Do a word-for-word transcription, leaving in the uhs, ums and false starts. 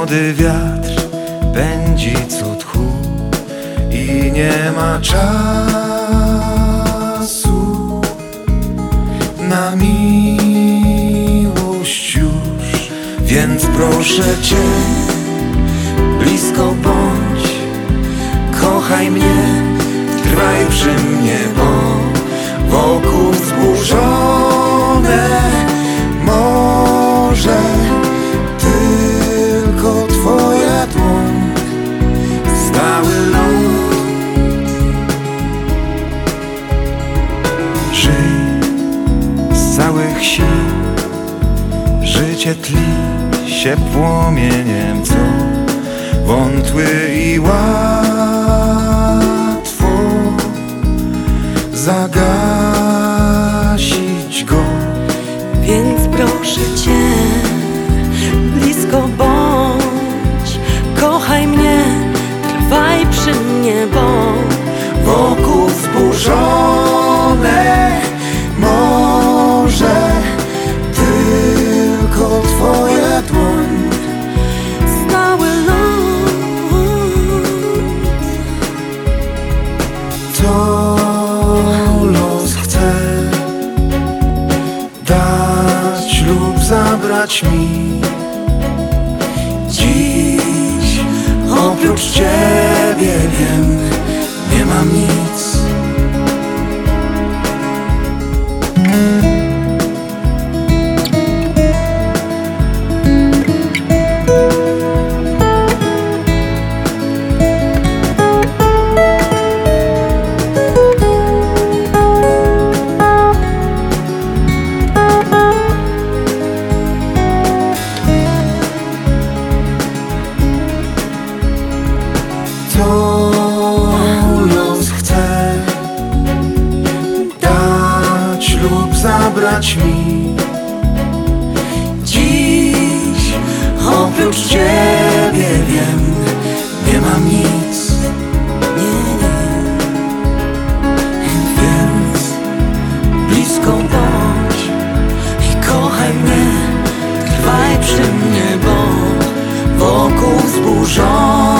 Młody wiatr pędzi co tchu i nie ma czasu na miłość już. Więc proszę Cię, blisko bądź, kochaj mnie, trwaj przy mnie, bo wokół wzburzone morze tylko Twoja dłoń, stały ląd. Żyj z całych sił, życie tli się płomieniem, co wątły i łatwo zagasić go. Więc proszę Cię, blisko bądź, kochaj mnie, trwaj przy mnie, bo wokół wzburzone morze tylko Twoja dłoń, stały ląd. to los chce dać lub zabrać mi. Dziś oprócz Ciebie wiem, nie mam nic. To los chce dać lub zabrać mi. Dziś oprócz Ciebie wiem, nie mam nic. Nie, nie. Więc blisko bądź I kochaj mnie, trwaj przy mnie, bo wokół wzburzone